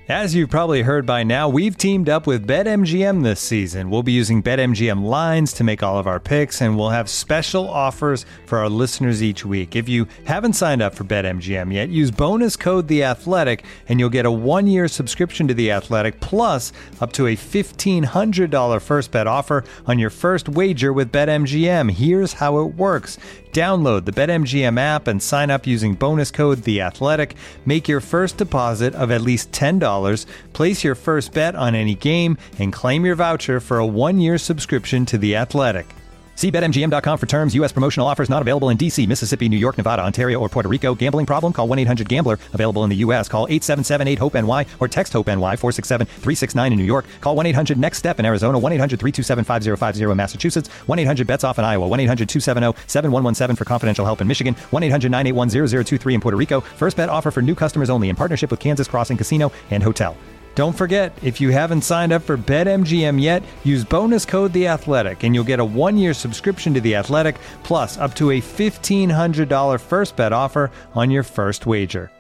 As you've probably heard by now, we've teamed up with BetMGM this season. We'll be using BetMGM lines to make all of our picks, and we'll have special offers for our listeners each week. If you haven't signed up for BetMGM yet, use bonus code The Athletic, and you'll get a 1-year subscription to The Athletic, plus up to a $1,500 first bet offer on your first wager with BetMGM. Here's how it works. Download the BetMGM app and sign up using bonus code The Athletic. Make your first deposit of at least $10. Place your first bet on any game and claim your voucher for a 1-year subscription to The Athletic. See BetMGM.com for terms. U.S. promotional offers not available in D.C., Mississippi, New York, Nevada, Ontario, or Puerto Rico. Gambling problem? Call 1-800-GAMBLER. Available in the U.S. Call 877-8-HOPE-NY or text HOPE-NY 467-369 in New York. Call 1-800-NEXT-STEP in Arizona. 1-800-327-5050 in Massachusetts. 1-800-BETS-OFF in Iowa. 1-800-270-7117 for confidential help in Michigan. 1-800-981-0023 in Puerto Rico. First bet offer for new customers only in partnership with Kansas Crossing Casino and Hotel. Don't forget, if you haven't signed up for BetMGM yet, use bonus code The Athletic, and you'll get a 1-year subscription to The Athletic, plus up to a $1,500 first bet offer on your first wager.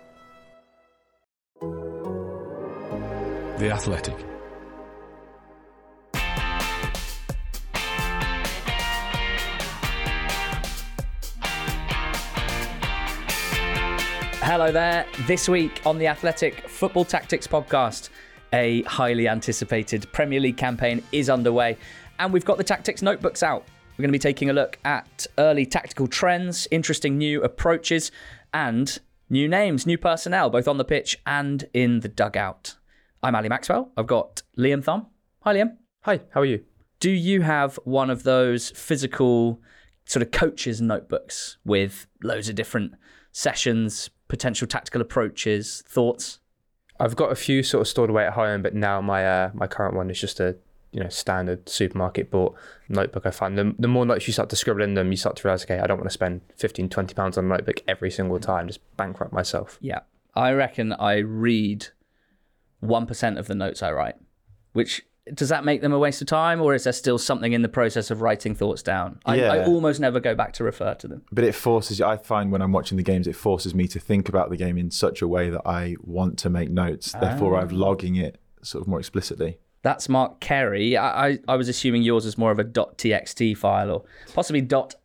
The Athletic. Hello there. This week on the Athletic Football Tactics podcast, a highly anticipated Premier League campaign is underway, and we've got the tactics notebooks out. We're going to be taking a look at early tactical trends, interesting new approaches, and new names, new personnel, both on the pitch and in the dugout. I'm Ali Maxwell. I've got Liam Thom. Hi, Liam. Hi, how are you? Do you have one of those physical sort of coaches notebooks with loads of different sessions, potential tactical approaches, thoughts? I've got a few sort of stored away at home, but now my my current one is just a standard supermarket bought notebook. I find the more notes you start to scribble in them, you start to realise, okay, I don't want to spend £15-20 on a notebook every single time, just bankrupt myself. Yeah, I reckon I read 1% of the notes I write, which... Does that make them a waste of time, or is there still something in the process of writing thoughts down? I almost never go back to refer to them. But it forces, I find when I'm watching the games, it forces me to think about the game in such a way that I want to make notes. Therefore, I'm logging it sort of more explicitly. That's Mark Carey. I was assuming yours is more of a .txt file or possibly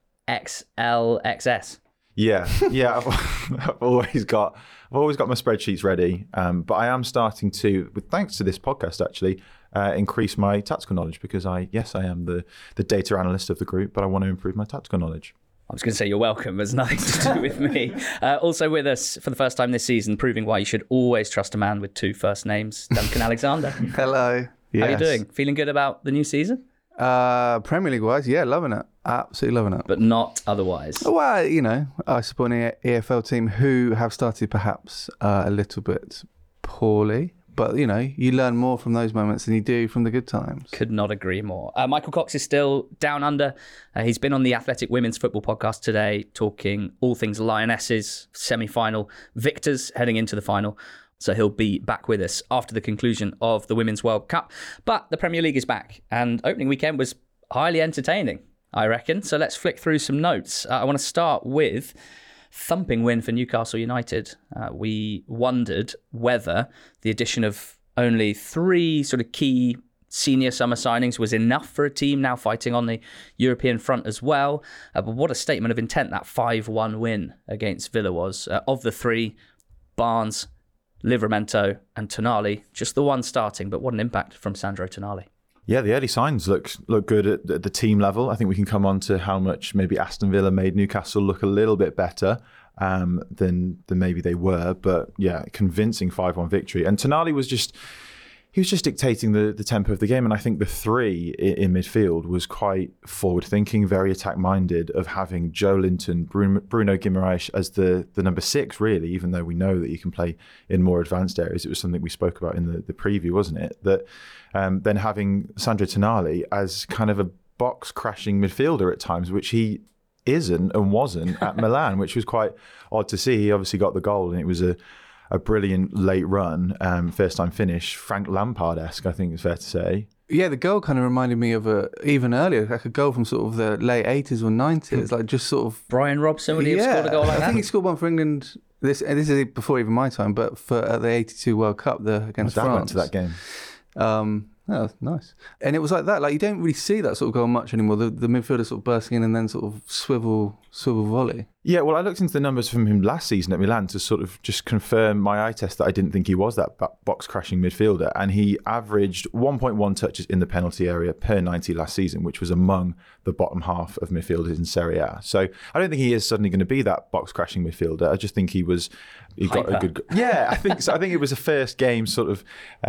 .xlxs. Yeah. I've always got my spreadsheets ready, but I am starting to, thanks to this podcast actually, increase my tactical knowledge because I am the data analyst of the group, but I want to improve my tactical knowledge. I was going to say you're welcome. There's nothing to do with me. Also with us for the first time this season, proving why you should always trust a man with 2 first names, Duncan Alexander. Hello. How are you doing? Feeling good about the new season? Premier League wise, yeah, loving it. Absolutely loving it. But not otherwise. Well, I support an EFL team who have started perhaps a little bit poorly. But, you learn more from those moments than you do from the good times. Could not agree more. Michael Cox is still down under. He's been on the Athletic Women's Football podcast today, talking all things Lionesses, semi-final victors heading into the final. So he'll be back with us after the conclusion of the Women's World Cup. But the Premier League is back, and opening weekend was highly entertaining, I reckon. So let's flick through some notes. I want to start with thumping win for Newcastle United. We wondered whether the addition of only 3 sort of key senior summer signings was enough for a team now fighting on the European front as well. But what a statement of intent that 5-1 win against Villa was. Of the 3, Barnes, Livramento and Tonali, just the one starting, but what an impact from Sandro Tonali. Yeah, the early signs look good at the team level. I think we can come on to how much maybe Aston Villa made Newcastle look a little bit better than maybe they were. But yeah, convincing 5-1 victory. And Tonali was just dictating the tempo of the game. And I think the 3 in midfield was quite forward-thinking, very attack-minded, of having Joe Linton, Bruno Guimaraes as the number 6, really, even though we know that you can play in more advanced areas. It was something we spoke about in the preview, wasn't it? That then having Sandro Tonali as kind of a box-crashing midfielder at times, which he isn't and wasn't at Milan, which was quite odd to see. He obviously got the goal, and it was a brilliant late run, first time finish, Frank Lampard-esque, I think it's fair to say. Yeah, the goal kind of reminded me of even earlier, like a goal from sort of the late 80s or 90s, like just sort of... Brian Robson, would he have scored a goal like that? I think he scored one for England This is before even my time, but at the '82 World Cup against I France. went to that game. Oh, nice. And it was like that. Like, you don't really see that sort of goal much anymore. The midfielder sort of bursting in and then sort of swivel volley. Yeah, well, I looked into the numbers from him last season at Milan to sort of just confirm my eye test that I didn't think he was that box-crashing midfielder. And he averaged 1.1 touches in the penalty area per 90 last season, which was among the bottom half of midfielders in Serie A. So I don't think he is suddenly going to be that box-crashing midfielder. I just think he got a good... Yeah, I think so. I think it was a first game sort of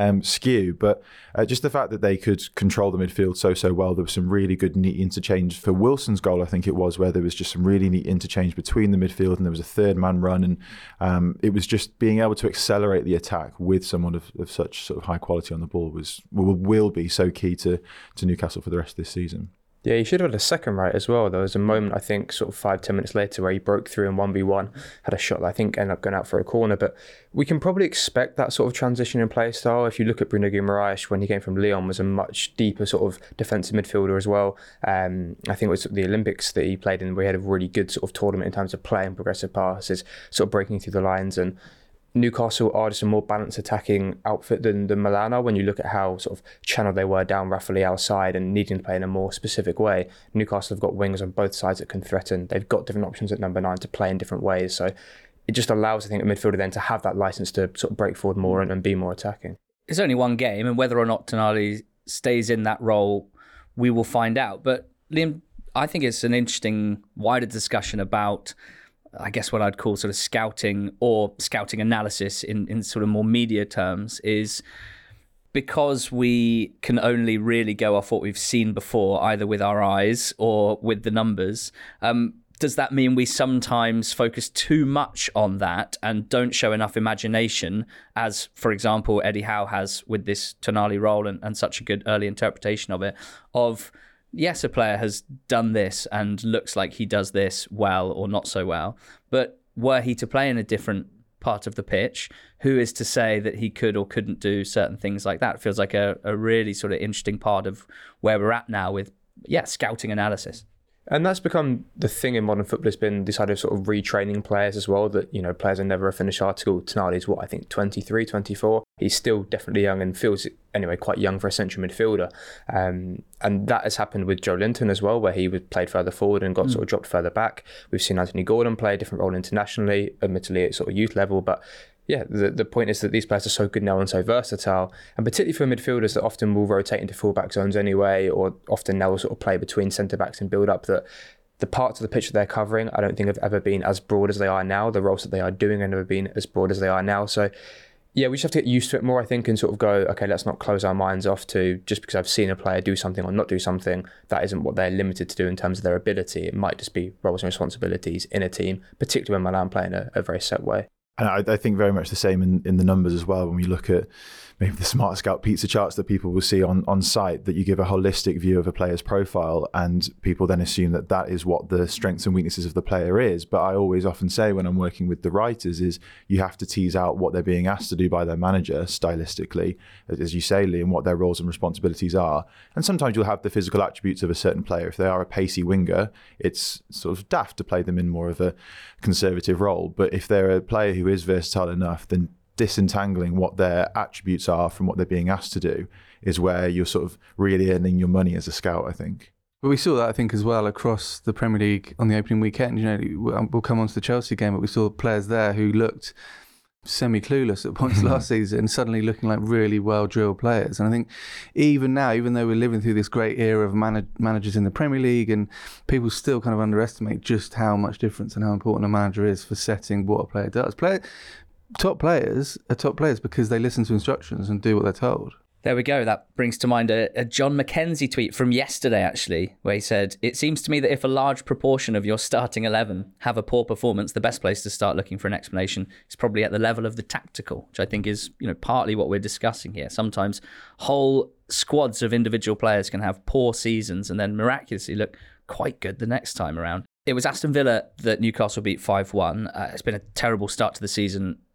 skew, but just the fact that they could control the midfield so well, there was some really good, neat interchange for Wilson's goal, I think it was, where there was just some really neat interchange between the midfield and there was a third man run, and it was just being able to accelerate the attack with someone of such sort of high quality on the ball will be so key to Newcastle for the rest of this season. Yeah, he should have had a second right as well. There was a moment, I think, sort of 5-10 minutes later where he broke through in 1v1, had a shot that I think ended up going out for a corner. But we can probably expect that sort of transition in play style. If you look at Bruno Guimaraes, when he came from Lyon, was a much deeper sort of defensive midfielder as well. I think it was the Olympics that he played in where he had a really good sort of tournament in terms of play and progressive passes, sort of breaking through the lines. And Newcastle are just a more balanced attacking outfit than Milan are. When you look at how sort of channeled they were down Rafael side and needing to play in a more specific way, Newcastle have got wings on both sides that can threaten. They've got different options at number 9 to play in different ways. So it just allows, I think, a midfielder then to have that license to sort of break forward more and be more attacking. It's only one game, and whether or not Tonali stays in that role, we will find out. But Liam, I think it's an interesting wider discussion about, I guess, what I'd call sort of scouting or scouting analysis in sort of more media terms, is because we can only really go off what we've seen before, either with our eyes or with the numbers. Does that mean we sometimes focus too much on that and don't show enough imagination, as, for example, Eddie Howe has with this Tonali role and such a good early interpretation of it, of, yes, a player has done this and looks like he does this well or not so well, but were he to play in a different part of the pitch, who is to say that he could or couldn't do certain things like that? It feels like a really sort of interesting part of where we're at now with, scouting analysis. And that's become the thing in modern football, has been this idea of sort of retraining players as well, that, players are never a finished article. Tonali is 23, 24. He's still definitely young and feels, anyway, quite young for a central midfielder. And that has happened with Joe Linton as well, where he played further forward and got sort of dropped further back. We've seen Anthony Gordon play a different role internationally, admittedly at sort of youth level, but yeah, the point is that these players are so good now and so versatile, and particularly for midfielders that often will rotate into fullback zones anyway, or often now will sort of play between centre-backs and build up, that the parts of the pitch that they're covering, I don't think have ever been as broad as they are now. The roles that they are doing have never been as broad as they are now. So yeah, we just have to get used to it more, I think, and sort of go, okay, let's not close our minds off to just because I've seen a player do something or not do something, that isn't what they're limited to do in terms of their ability. It might just be roles and responsibilities in a team, particularly when Milan play in a very set way. And I think very much the same in the numbers as well. When we look at maybe the Smart Scout pizza charts that people will see on site, that you give a holistic view of a player's profile and people then assume that is what the strengths and weaknesses of the player is. But I always often say when I'm working with the writers is you have to tease out what they're being asked to do by their manager stylistically, as you say, Lee, and what their roles and responsibilities are. And sometimes you'll have the physical attributes of a certain player. If they are a pacey winger, it's sort of daft to play them in more of a conservative role. But if they're a player who is versatile enough, then disentangling what their attributes are from what they're being asked to do is where you're sort of really earning your money as a scout, I think. But we saw that, I think, as well across the Premier League on the opening weekend. We'll come on to the Chelsea game, but we saw players there who looked semi-clueless at points last season, suddenly looking like really well-drilled players. And I think even now, even though we're living through this great era of managers in the Premier League, and people still kind of underestimate just how much difference and how important a manager is for setting what a player does. Top players are top players because they listen to instructions and do what they're told. There we go. That brings to mind a John McKenzie tweet from yesterday, actually, where he said, "It seems to me that if a large proportion of your starting 11 have a poor performance, the best place to start looking for an explanation is probably at the level of the tactical," which I think is, partly what we're discussing here. Sometimes whole squads of individual players can have poor seasons and then miraculously look quite good the next time around. It was Aston Villa that Newcastle beat 5-1. It's been a terrible start to the season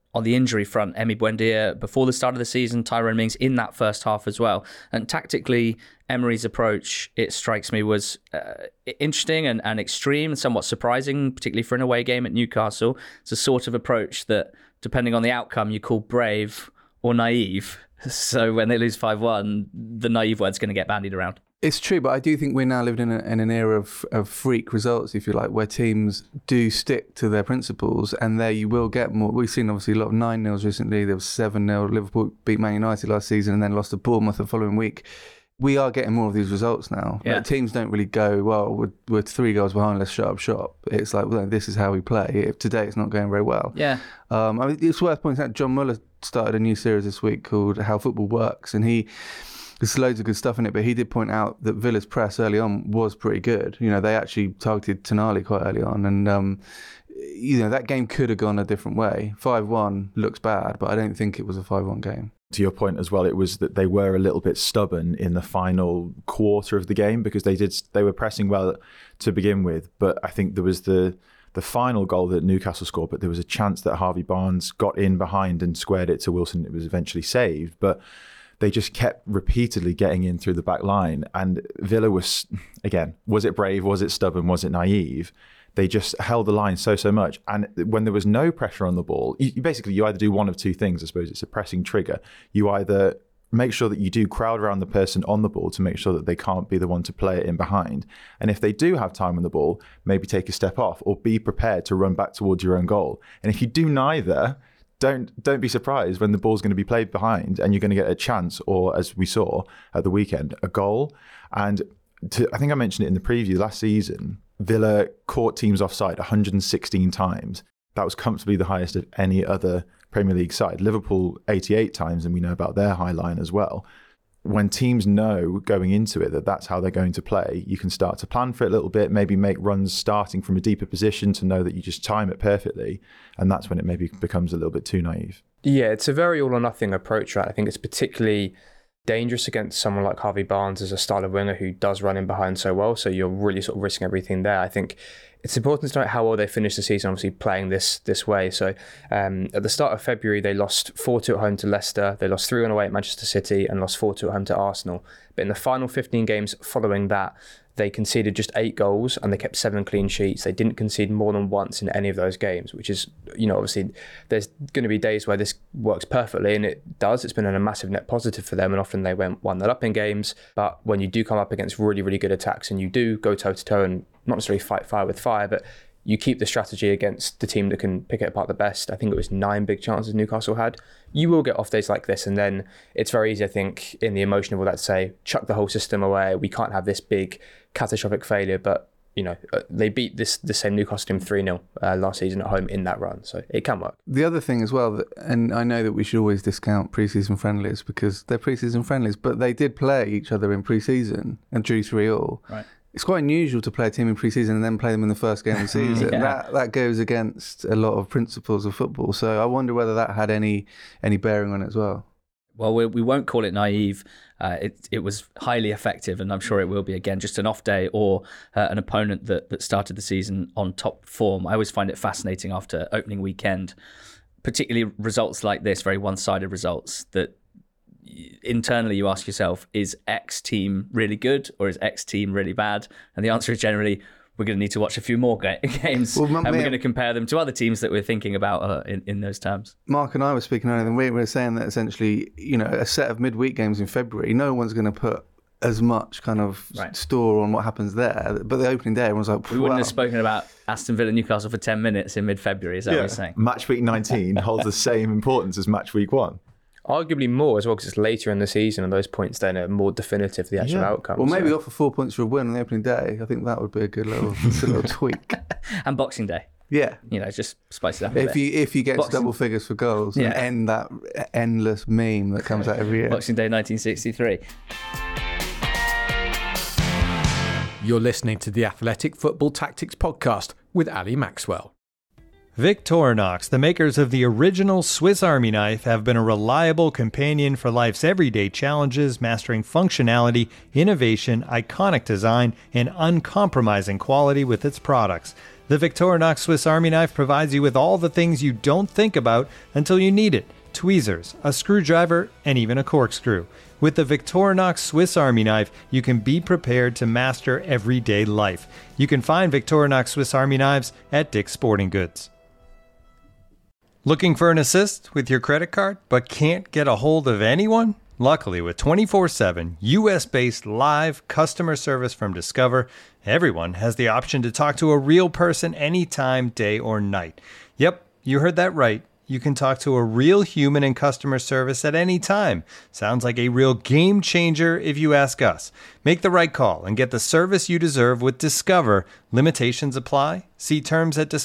on the injury front, Emi Buendia before the start of the season, Tyrone Mings in that first half as well. And tactically, Emery's approach, it strikes me, was interesting and extreme and somewhat surprising, particularly for an away game at Newcastle. It's a sort of approach that, depending on the outcome, you call brave or naive. So when they lose 5-1, the naive word's going to get bandied around. It's true, but I do think we're now living in an era of freak results, if you like, where teams do stick to their principles, and there you will get more. We've seen obviously a lot of 9-0s recently. There was 7-0. Liverpool beat Man United last season and then lost to Bournemouth the following week. We are getting more of these results now. Yeah. Like, teams don't really go, well, we're 3 goals behind, let's shut up shop. It's like, well, this is how we play. If today it's not going very well. Yeah. I mean, it's worth pointing out, John Muller started a new series this week called How Football Works, and there's loads of good stuff in it, but he did point out that Villa's press early on was pretty good. You know, they actually targeted Tonali quite early on, and you know, that game could have gone a different way. 5-1 looks bad, but I don't think it was a 5-1 game. To your point as well, it was that they were a little bit stubborn in the final quarter of the game, because they were pressing well to begin with, but I think there was the final goal that Newcastle scored, but there was a chance that Harvey Barnes got in behind and squared it to Wilson. It was eventually saved, but they just kept repeatedly getting in through the back line. And Villa was, again, was it brave? Was it stubborn? Was it naive? They just held the line so much. And when there was no pressure on the ball, you either do one of two things, I suppose. It's a pressing trigger. You either make sure that you do crowd around the person on the ball to make sure that they can't be the one to play it in behind. And if they do have time on the ball, maybe take a step off or be prepared to run back towards your own goal. And if you do neither, don't be surprised when the ball's going to be played behind and you're going to get a chance, or as we saw at the weekend, a goal. And I think I mentioned it in the preview last season, Villa caught teams offside 116 times. That was comfortably the highest of any other Premier League side. Liverpool 88 times, and we know about their high line as well. When teams know going into it that that's how they're going to play, you can start to plan for it a little bit, maybe make runs starting from a deeper position to know that you just time it perfectly. And that's when it maybe becomes a little bit too naive. Yeah, it's a very all or nothing approach, right? I think it's particularly dangerous against someone like Harvey Barnes as a style of winger who does run in behind so well. So you're really sort of risking everything there. I think it's important to note how well they finished the season, obviously playing this way. So at the start of February, they lost 4-2 at home to Leicester. They lost 3-1 away at Manchester City and lost 4-2 at home to Arsenal. But in the final 15 games following that, they conceded just 8 goals and they kept 7 clean sheets. They didn't concede more than once in any of those games, which is, you know, obviously there's going to be days where this works perfectly, and it does. It's been a massive net positive for them, and often they went 1-0 up in games. But when you do come up against really, really good attacks and you do go toe-to-toe and not necessarily fight fire with fire, but you keep the strategy against the team that can pick it apart the best. I think it was 9 big chances Newcastle had. You will get off days like this, and then it's very easy, I think, in the emotion of all that to say, chuck the whole system away. We can't have this big catastrophic failure. But, you know, they beat the same Newcastle team 3-0 last season at home in that run. So it can work. The other thing as well, and I know that we should always discount pre-season friendlies because they're pre-season friendlies, but they did play each other in pre-season and drew 3-3. Right. It's quite unusual to play a team in pre-season and then play them in the first game of the season. Yeah. That goes against a lot of principles of football. So I wonder whether that had any bearing on it as well. Well, we won't call it naive. It was highly effective, and I'm sure it will be again. Just an off day or an opponent that started the season on top form. I always find it fascinating after opening weekend, particularly results like this, very one-sided results, that internally you ask yourself, is X team really good or is X team really bad? And the answer is generally, we're going to need to watch a few more games, and we're going to compare them to other teams that we're thinking about in those terms. Mark and I were speaking earlier, and we were saying that essentially, you know, a set of midweek games in February, no one's going to put as much kind of store on what happens there. But the opening day, everyone's like, we wouldn't have spoken about Aston Villa Newcastle for 10 minutes in mid-February, is that what you're saying? Match week 19 holds the same importance as match week 1. Arguably more as well, because it's later in the season and those points then are more definitive, the actual outcome. Well, maybe offer 4 points for a win on the opening day. I think that would be a good little tweak. And Boxing Day. Yeah. You know, just spice it up a bit. If you get to double figures for goals and end that endless meme that comes out every year. Boxing Day 1963. You're listening to the Athletic Football Tactics Podcast with Ali Maxwell. Victorinox, the makers of the original Swiss Army knife, have been a reliable companion for life's everyday challenges, mastering functionality, innovation, iconic design, and uncompromising quality with its products. The Victorinox Swiss Army knife provides you with all the things you don't think about until you need it. Tweezers, a screwdriver, and even a corkscrew. With the Victorinox Swiss Army knife, you can be prepared to master everyday life. You can find Victorinox Swiss Army knives at Dick's Sporting Goods. Looking for an assist with your credit card, but can't get a hold of anyone? Luckily, with 24/7 US-based live customer service from Discover, everyone has the option to talk to a real person anytime, day or night. Yep, you heard that right. You can talk to a real human in customer service at any time. Sounds like a real game changer if you ask us. Make the right call and get the service you deserve with Discover. Limitations apply. See terms at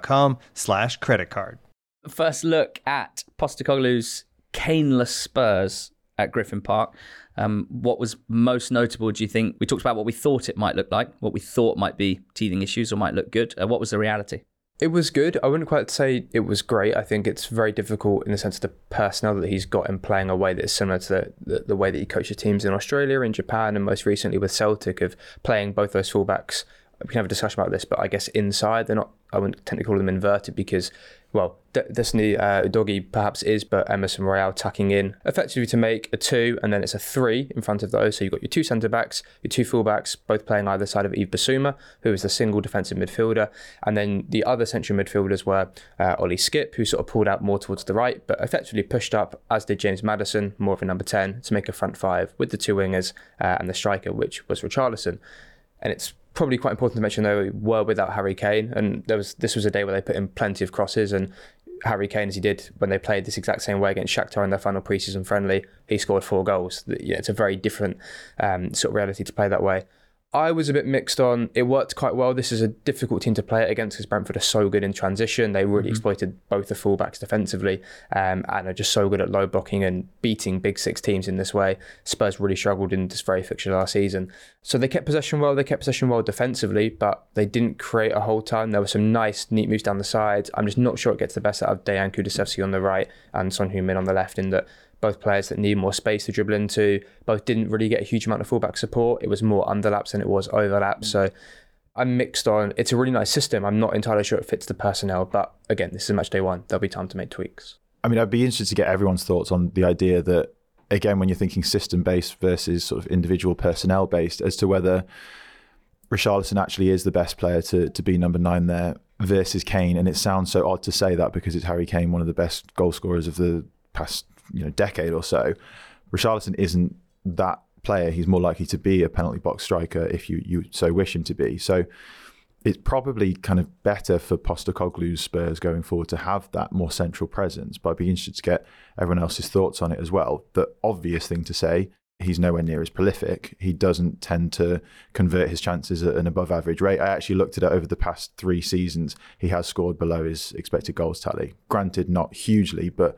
discover.com/creditcard. First look at Postecoglou's Kane-less Spurs at Griffin Park. What was most notable, do you think? We talked about what we thought it might look like, what we thought might be teething issues or might look good. What was the reality? It was good. I wouldn't quite say it was great. I think it's very difficult in the sense of the personnel that he's got in playing a way that is similar to the way that he coaches teams in Australia, in Japan, and most recently with Celtic, of playing both those fullbacks. We can have a discussion about this, but I guess inside, they're not, I wouldn't technically call them inverted because, well, Destiny Udogie perhaps is, but Emerson Royal tucking in effectively to make a 2, and then it's a 3 in front of those. So you've got your 2 centre-backs, your 2 full-backs, both playing either side of Yves Bissouma, who is the single defensive midfielder, and then the other central midfielders were Ollie Skipp, who sort of pulled out more towards the right, but effectively pushed up, as did James Maddison, more of a number 10, to make a front 5 with the 2 wingers and the striker, which was Richarlison. And it's probably quite important to mention they were without Harry Kane, and this was a day where they put in plenty of crosses, and Harry Kane, as he did when they played this exact same way against Shakhtar in their final pre-season friendly, he scored 4 goals. Yeah, it's a very different sort of reality to play that way. I was a bit mixed on, it worked quite well. This is a difficult team to play it against because Brentford are so good in transition. They really exploited both the fullbacks defensively and are just so good at low blocking and beating big 6 teams in this way. Spurs really struggled in this very fixture last season. So they kept possession well defensively, but they didn't create a whole ton. There were some nice, neat moves down the sides. I'm just not sure it gets the best out of Dejan Kulusevski on the right and Son Heung-min on the left, in that both players that need more space to dribble into, both didn't really get a huge amount of fullback support. It was more underlaps than it was overlaps. So I'm mixed on, it's a really nice system. I'm not entirely sure it fits the personnel, but again, this is match day 1. There'll be time to make tweaks. I mean, I'd be interested to get everyone's thoughts on the idea that, again, when you're thinking system-based versus sort of individual personnel-based, as to whether Richarlison actually is the best player to be number 9 there versus Kane. And it sounds so odd to say that because it's Harry Kane, one of the best goal scorers of the past decade or so. Richarlison isn't that player. He's more likely to be a penalty box striker if you so wish him to be. So it's probably kind of better for Postecoglou's Spurs going forward to have that more central presence. But I'd be interested to get everyone else's thoughts on it as well. The obvious thing to say, he's nowhere near as prolific. He doesn't tend to convert his chances at an above average rate. I actually looked at it over the past 3 seasons. He has scored below his expected goals tally. Granted, not hugely, but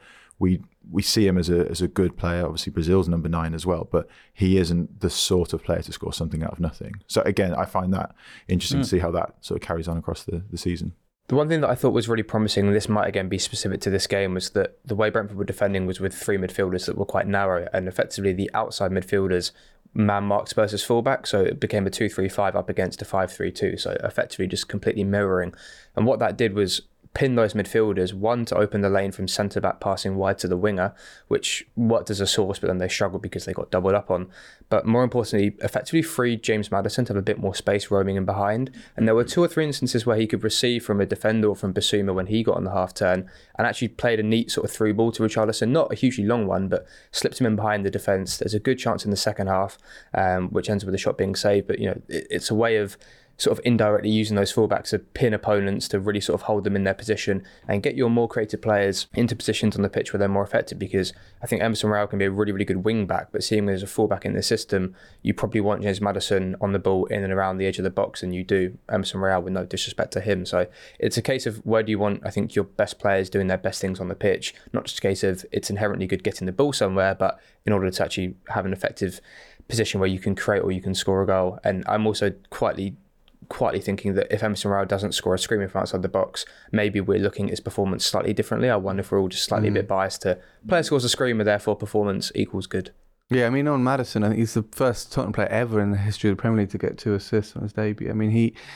we see him as a good player. Obviously, Brazil's number 9 as well, but he isn't the sort of player to score something out of nothing. So again, I find that interesting to see how that sort of carries on across the season. The one thing that I thought was really promising, and this might again be specific to this game, was that the way Brentford were defending was with 3 midfielders that were quite narrow, and effectively the outside midfielders man-marked Spurs' fullback, so it became a 2-3-5 up against a 5-3-2, so effectively just completely mirroring. And what that did was pin those midfielders, one, to open the lane from centre-back passing wide to the winger, which worked as a source, but then they struggled because they got doubled up on. But more importantly, effectively freed James Maddison to have a bit more space roaming in behind. And there were 2 or 3 instances where he could receive from a defender or from Bissouma when he got on the half-turn and actually played a neat sort of through ball to Richarlison, not a hugely long one, but slipped him in behind the defence. There's a good chance in the second half, which ends with the shot being saved. But, it's a way of sort of indirectly using those fullbacks to pin opponents, to really sort of hold them in their position and get your more creative players into positions on the pitch where they're more effective, because I think Emerson Royal can be a really, really good wing back, but seeing as a fullback in this system, you probably want James Maddison on the ball in and around the edge of the box, and you do Emerson Royal, with no disrespect to him. So it's a case of where do you want, I think, your best players doing their best things on the pitch, not just a case of it's inherently good getting the ball somewhere, but in order to actually have an effective position where you can create or you can score a goal. And I'm also quietly thinking that if Emerson Royal doesn't score a screamer from outside the box, maybe we're looking at his performance slightly differently. I wonder if we're all just slightly a bit biased to player scores a screamer, therefore performance equals good. Yeah, I mean, on Maddison, I think he's the first Tottenham player ever in the history of the Premier League to get 2 assists on his debut. I mean,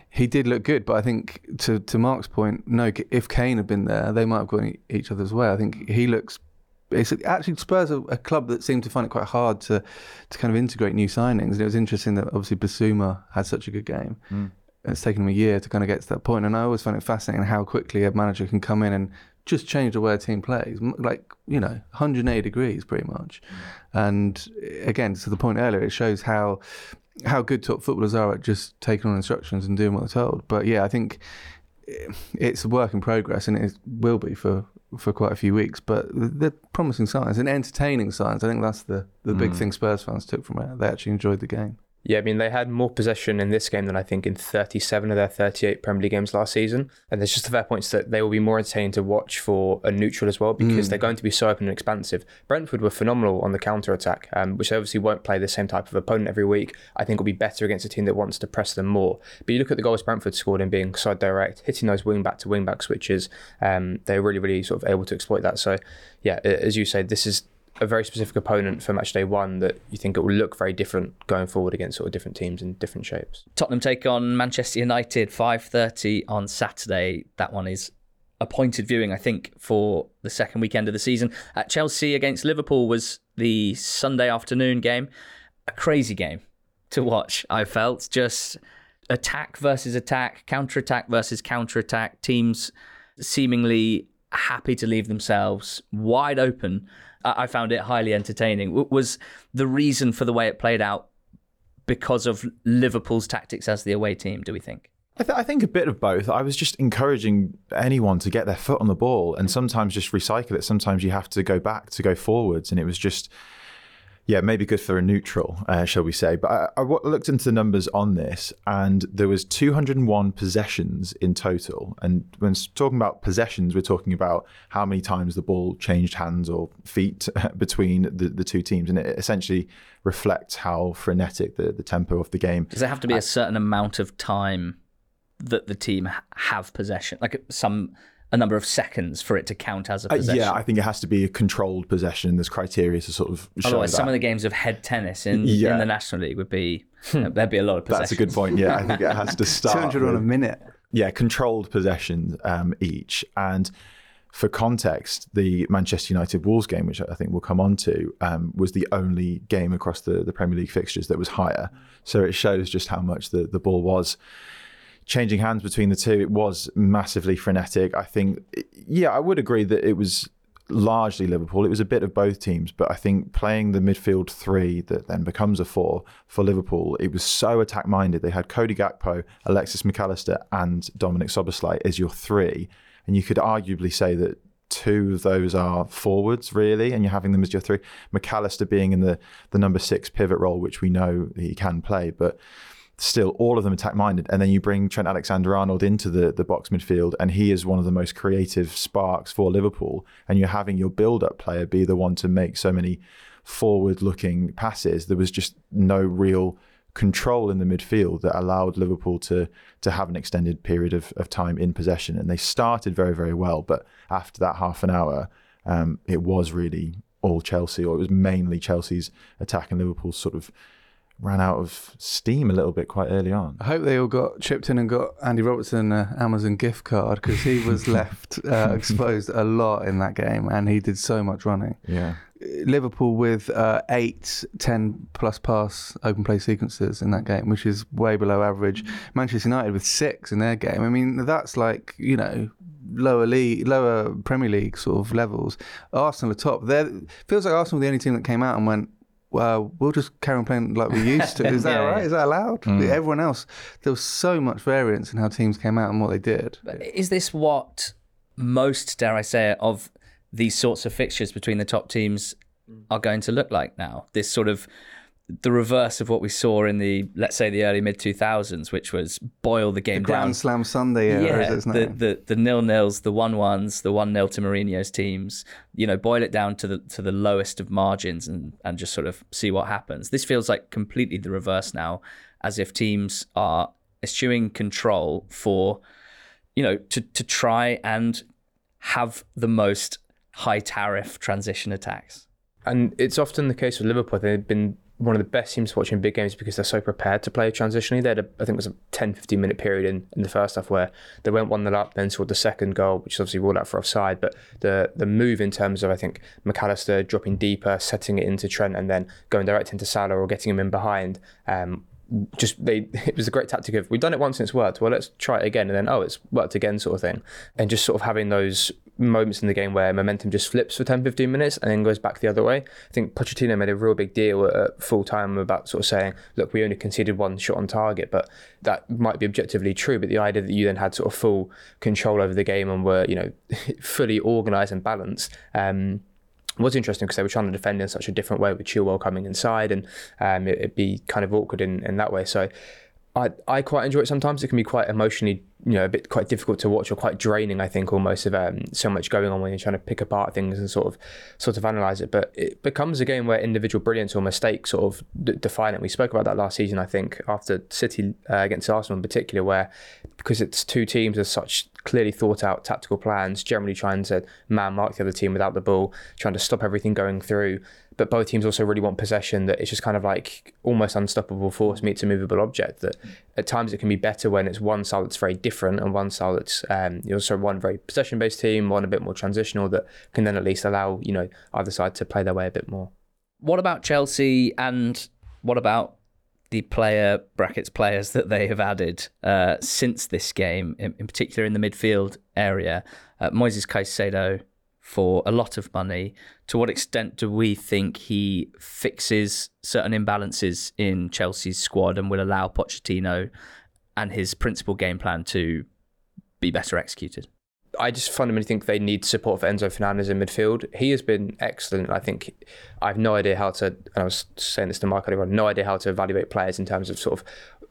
he did look good, but I think to Mark's point, no, if Kane had been there, they might have gone each other's way. I think he looks. It's actually Spurs are a club that seemed to find it quite hard to kind of integrate new signings. And it was interesting that obviously Basuma had such a good game. It's taken him a year to kind of get to that point. And I always find it fascinating how quickly a manager can come in and just change the way a team plays, like, 180 degrees pretty much. And again, to the point earlier, it shows how good top footballers are at just taking on instructions and doing what they're told. But yeah, I think it's a work in progress, and it will be for quite a few weeks. But they're promising signs and entertaining signs. I think that's the big thing Spurs fans took from it. They actually enjoyed the game. Yeah, I mean, they had more possession in this game than I think in 37 of their 38 Premier League games last season. And there's just a fair point that they will be more entertaining to watch for a neutral as well, because they're going to be so open and expansive. Brentford were phenomenal on the counter-attack, which obviously won't play the same type of opponent every week. I think will be better against a team that wants to press them more. But you look at the goals Brentford scored in being side direct, hitting those wing-back to wing-back switches. They're really, really sort of able to exploit that. So, yeah, as you say, this is a very specific opponent for match day 1 that you think it will look very different going forward against sort of different teams in different shapes. Tottenham take on Manchester United, 5:30 on Saturday. That one is appointed viewing, I think, for the second weekend of the season. At Chelsea against Liverpool was the Sunday afternoon game. A crazy game to watch, I felt. Just attack versus attack, counter-attack versus counter-attack. Teams seemingly happy to leave themselves wide open. I found it highly entertaining. Was the reason for the way it played out because of Liverpool's tactics as the away team, do we think? I think a bit of both. I was just encouraging anyone to get their foot on the ball and sometimes just recycle it. Sometimes you have to go back to go forwards. And it was just, maybe good for a neutral, shall we say. But I looked into the numbers on this, and there was 201 possessions in total. And when talking about possessions, we're talking about how many times the ball changed hands or feet between the two teams. And it essentially reflects how frenetic the tempo of the game. Does there have to be a certain amount of time that the team have possession? Like a number of seconds for it to count as a possession? Yeah, I think it has to be a controlled possession. There's criteria to sort of show Otherwise, that. some of the games of head tennis in the National League would be, there'd be a lot of possessions. That's a good point, yeah. I think it has to start 200 on a minute. Yeah, controlled possessions each. And for context, the Manchester United-Wolves game, which I think we'll come on to, was the only game across the Premier League fixtures that was higher. So it shows just how much the ball was changing hands between the two. It was massively frenetic. I think, I would agree that it was largely Liverpool. It was a bit of both teams, but I think playing the midfield 3 that then becomes a 4 for Liverpool, it was so attack-minded. They had Cody Gakpo, Alexis McAllister and Dominic Szoboszlai as your 3. And you could arguably say that 2 of those are forwards, really, and you're having them as your 3. McAllister being in the number 6 pivot role, which we know he can play, but still all of them attack-minded. And then you bring Trent Alexander-Arnold into the box midfield, and he is one of the most creative sparks for Liverpool. And you're having your build-up player be the one to make so many forward-looking passes. There was just no real control in the midfield that allowed Liverpool to have an extended period of time in possession. And they started very, very well. But after that half an hour, it was really all Chelsea, or it was mainly Chelsea's attack, and Liverpool sort of ran out of steam a little bit quite early on. I hope they all got chipped in and got Andy Robertson an Amazon gift card, because he was left exposed a lot in that game, and he did so much running. Yeah. Liverpool with 8, 10 plus pass open play sequences in that game, which is way below average. Manchester United with 6 in their game. I mean, that's like, lower Premier League sort of levels. Arsenal are top. Feels like Arsenal were the only team that came out and went, well, we'll just carry on playing like we used to. Is that right? Is that allowed? Everyone else, there was so much variance in how teams came out and what they did. But is this what most, dare I say it, of these sorts of fixtures between the top teams are going to look like now? This sort of the reverse of what we saw in the, let's say, the early mid-2000s, which was boil the game down. Grand Slam Sunday era, isn't it? The 0-0s, the 1-1s, the 1-0 to Mourinho's teams. Boil it down to the lowest of margins and just sort of see what happens. This feels like completely the reverse now, as if teams are eschewing control for, to try and have the most high tariff transition attacks. And it's often the case with Liverpool. They've been one of the best teams to watch in big games because they're so prepared to play transitionally. They had, I think it was a 10-15 minute period in the first half where they went 1-0 up, then scored the second goal, which is obviously ruled out for offside. But the move in terms of, I think, McAllister dropping deeper, setting it into Trent, and then going direct into Salah or getting him in behind, it was a great tactic of, we've done it once and it's worked, well, let's try it again, and then, it's worked again, sort of thing. And just sort of having those moments in the game where momentum just flips for 10-15 minutes and then goes back the other way. I think Pochettino made a real big deal at full time about sort of saying, look, we only conceded one shot on target, but that might be objectively true, but the idea that you then had sort of full control over the game and were, fully organised and balanced, was interesting because they were trying to defend in such a different way with Chilwell coming inside, and it'd be kind of awkward in that way. So I quite enjoy it sometimes. It can be quite emotionally, a bit quite difficult to watch, or quite draining, I think, almost, of so much going on when you're trying to pick apart things and sort of analyse it. But it becomes a game where individual brilliance or mistakes sort of define it. We spoke about that last season, I think, after City against Arsenal in particular, where because it's two teams with such clearly thought out tactical plans, generally trying to man mark the other team without the ball, trying to stop everything going through. But both teams also really want possession, that it's just kind of like almost unstoppable force meets a movable object, that at times it can be better when it's one style that's very different and one style that's also one very possession-based team, one a bit more transitional, that can then at least allow, either side to play their way a bit more. What about Chelsea, and what about the players that they have added since this game, in particular in the midfield area? Moises Caicedo for a lot of money. To what extent do we think he fixes certain imbalances in Chelsea's squad and will allow Pochettino and his principal game plan to be better executed? I just fundamentally think they need support for Enzo Fernandez in midfield. He has been excellent. I think I have no idea how to, and I was saying this to Mark earlier on, no idea how to evaluate players in terms of sort of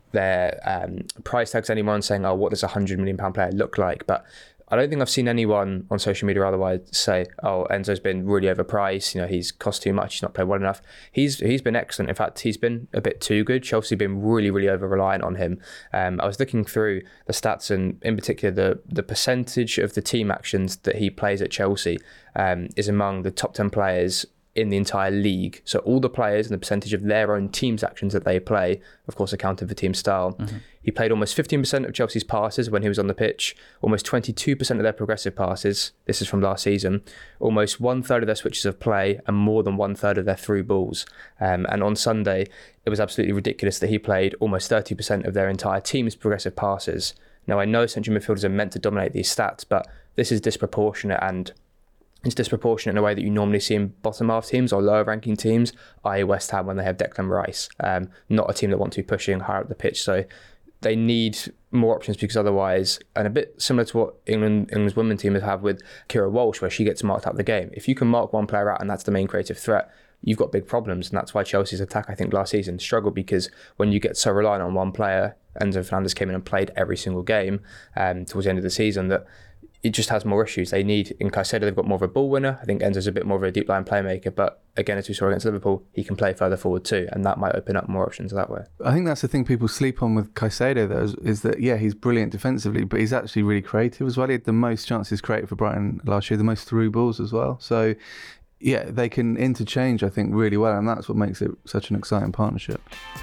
their price tags anymore, and saying, what does a £100 million player look like? But I don't think I've seen anyone on social media or otherwise say, Enzo's been really overpriced, he's cost too much, he's not played well enough. He's been excellent. In fact, he's been a bit too good. Chelsea have been really, really over-reliant on him. I was looking through the stats, and in particular the percentage of the team actions that he plays at Chelsea is among the top 10 players in the entire league. So all the players and the percentage of their own team's actions that they play, of course, accounted for team style. Mm-hmm. He played almost 15% of Chelsea's passes when he was on the pitch, almost 22% of their progressive passes. This is from last season. Almost 1/3 of their switches of play, and more than 1/3 of their through balls. And on Sunday, it was absolutely ridiculous that he played almost 30% of their entire team's progressive passes. Now, I know central midfielders are meant to dominate these stats, but this is disproportionate, and it's disproportionate in a way that you normally see in bottom half teams or lower ranking teams, i.e. West Ham when they have Declan Rice, not a team that want to be pushing higher up the pitch. So they need more options, because otherwise, and a bit similar to what England's women's team have with Kira Walsh, where she gets marked out the game. If you can mark one player out and that's the main creative threat, you've got big problems. And that's why Chelsea's attack, I think, last season struggled, because when you get so reliant on one player, Enzo Fernandez came in and played every single game towards the end of the season, that it just has more issues. They need, in Caicedo, they've got more of a ball winner. I think Enzo's a bit more of a deep line playmaker, but again, as we saw against Liverpool, he can play further forward too, and that might open up more options that way. I think that's the thing people sleep on with Caicedo, though, is that, he's brilliant defensively, but he's actually really creative as well. He had the most chances created for Brighton last year, the most through balls as well. So, they can interchange, I think, really well, and that's what makes it such an exciting partnership.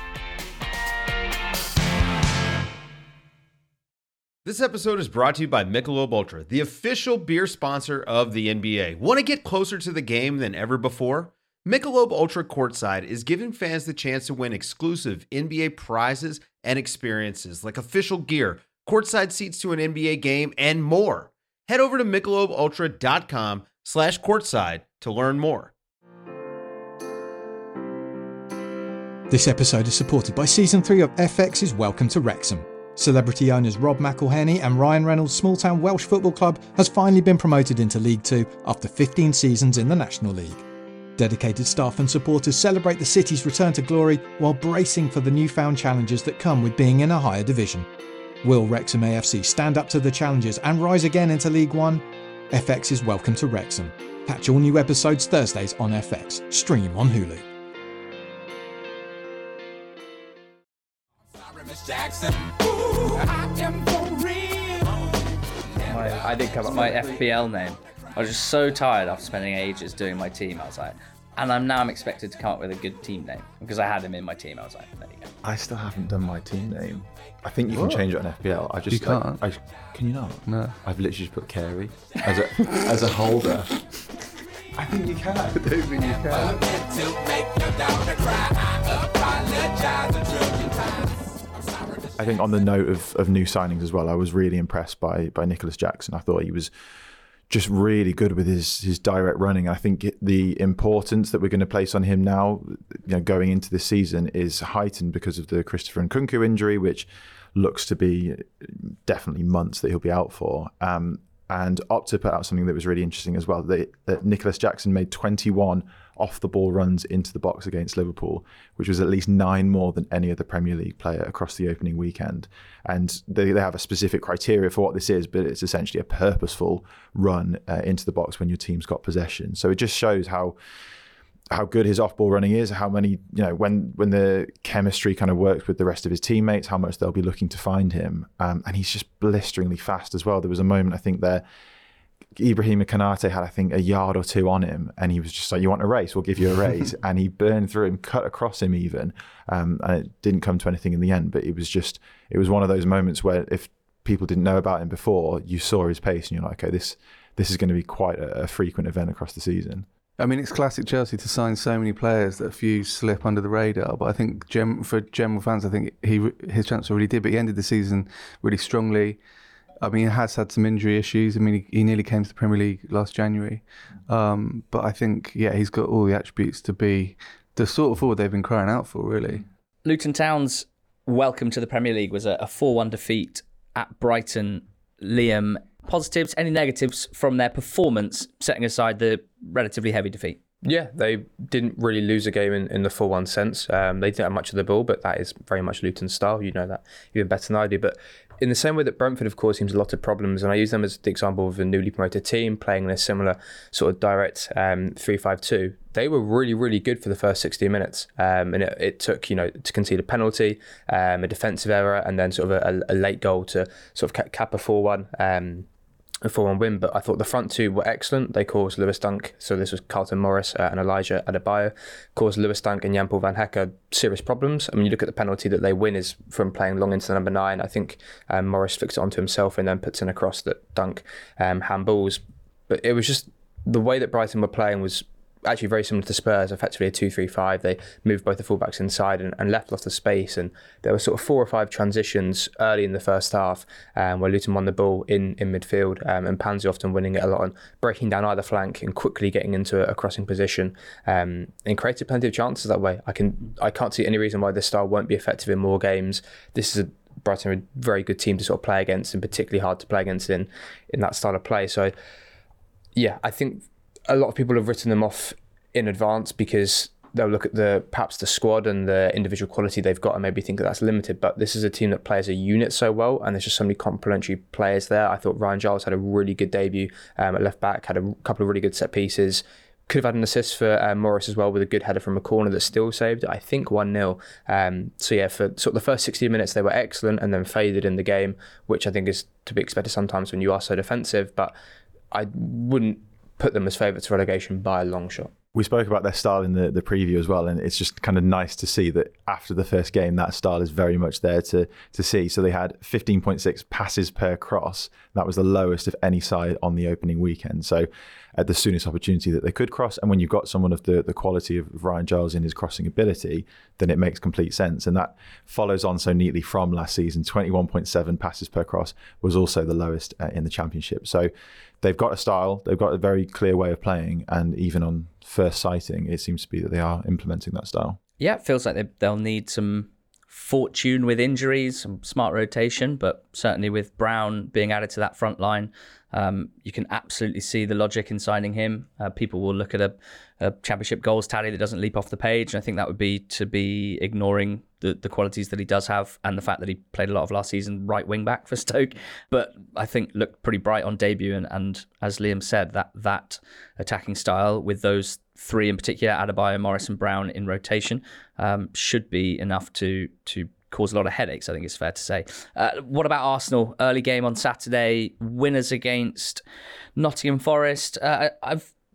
This episode is brought to you by Michelob Ultra, the official beer sponsor of the NBA. Want to get closer to the game than ever before? Michelob Ultra Courtside is giving fans the chance to win exclusive NBA prizes and experiences like official gear, courtside seats to an NBA game, and more. Head over to MichelobUltra.com/courtside to learn more. This episode is supported by Season 3 of FX's Welcome to Wrexham. Celebrity owners Rob McElhenney and Ryan Reynolds' small-town Welsh football club has finally been promoted into League 2 after 15 seasons in the National League. Dedicated staff and supporters celebrate the city's return to glory while bracing for the newfound challenges that come with being in a higher division. Will Wrexham AFC stand up to the challenges and rise again into League 1? FX's Welcome to Wrexham. Catch all new episodes Thursdays on FX. Stream on Hulu. I did come up with my FPL name. I was just so tired after spending ages doing my team. I was like, And I'm expected to come up with a good team name because I had him in my team. I was like, there you go. I still haven't done my team name. I think you can change it on FPL. I just You can't. Can you not? No. I've literally just put Carey as a holder. I think you can. I don't think you can. I think on the note of new signings as well, I was really impressed by Nicholas Jackson. I thought he was just really good with his direct running. I think the importance that we're going to place on him now, going into this season, is heightened because of the Christopher Nkunku injury, which looks to be definitely months that he'll be out for. And Opta put out something that was really interesting as well, that Nicholas Jackson made 21 off-the-ball runs into the box against Liverpool, which was at least 9 more than any other Premier League player across the opening weekend. And they have a specific criteria for what this is, but it's essentially a purposeful run into the box when your team's got possession. So it just shows how good his off-ball running is, how many, when the chemistry kind of works with the rest of his teammates, how much they'll be looking to find him. And he's just blisteringly fast as well. There was a moment, I think, there, Ibrahima Konate had, I think, a yard or two on him, and he was just like, you want a race? We'll give you a race. And he burned through him, cut across him even. And it didn't come to anything in the end, but it was one of those moments where if people didn't know about him before, you saw his pace and you're like, okay, this is going to be quite a frequent event across the season. I mean, it's classic Chelsea to sign so many players that a few slip under the radar. But I think for general fans, I think his transfer really did. But he ended the season really strongly. I mean, he has had some injury issues. I mean, he nearly came to the Premier League last January. But I think, he's got all the attributes to be the sort of forward they've been crying out for, really. Luton Town's welcome to the Premier League was a 4-1 defeat at Brighton. Liam, positives, any negatives from their performance, setting aside the relatively heavy defeat? Yeah, they didn't really lose a game in the 4-1 sense. They didn't have much of the ball, but that is very much Luton's style. You know that even better than I do. But in the same way that Brentford, of course, seems a lot of problems, and I use them as the example of a newly promoted team playing in a similar sort of direct 3-5-2. They were really, really good for the first 60 minutes. And it took, to concede a penalty, a defensive error, and then sort of a late goal to sort of cap a 4-1. A 4-1 win, but I thought the front two were excellent. They caused Lewis Dunk, so this was Carlton Morris and Elijah Adebayo, caused Lewis Dunk and Jan-Paul van Hecke serious problems. I mean, you look at the penalty that they win is from playing long into the number 9. I think Morris flicks it onto himself and then puts in a cross that Dunk handballs. But it was just the way that Brighton were playing was actually very similar to Spurs, effectively a 2-3-5. They moved both the fullbacks inside and left lots of space, and there were sort of 4 or 5 transitions early in the first half where Luton won the ball in midfield, and Pansy often winning it a lot and breaking down either flank and quickly getting into a crossing position, and created plenty of chances that way. I can't see any reason why this style won't be effective in more games. This is Brighton are a very good team to sort of play against, and particularly hard to play against in that style of play. So yeah, I think a lot of people have written them off in advance because they'll look at perhaps the squad and the individual quality they've got and maybe think that that's limited. But this is a team that plays a unit so well, and there's just so many complementary players there. I thought Ryan Giles had a really good debut at left back, had a couple of really good set pieces. Could have had an assist for Morris as well with a good header from a corner that still saved it, I think 1-0. So yeah, for sort of the first 60 minutes they were excellent and then faded in the game, which I think is to be expected sometimes when you are so defensive. But I wouldn't put them as favourites for relegation by a long shot. We spoke about their style in the preview as well, and it's just kind of nice to see that after the first game, that style is very much there to see. So they had 15.6 passes per cross. That was the lowest of any side on the opening weekend. So at the soonest opportunity that they could cross, and when you've got someone of the quality of Ryan Giles in his crossing ability, then it makes complete sense. And that follows on so neatly from last season. 21.7 passes per cross was also the lowest in the Championship. So they've got a style, they've got a very clear way of playing, and even on first sighting, it seems to be that they are implementing that style. Yeah, it feels like they'll need some fortune with injuries, some smart rotation, but certainly with Brown being added to that front line, you can absolutely see the logic in signing him. People will look at a Championship goals tally that doesn't leap off the page, and I think that would be to be ignoring the qualities that he does have and the fact that he played a lot of last season right wing back for Stoke, but I think looked pretty bright on debut, and as Liam said, that attacking style with those 3 in particular, Adebayo, Morris and Brown in rotation, should be enough to cause a lot of headaches, I think it's fair to say. What about Arsenal? Early game on Saturday, winners against Nottingham Forest. I've